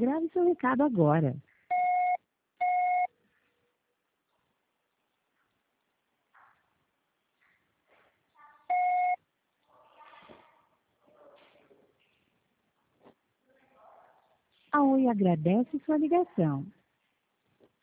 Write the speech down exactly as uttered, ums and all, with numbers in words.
Grave seu recado agora. A Oi agradece sua ligação.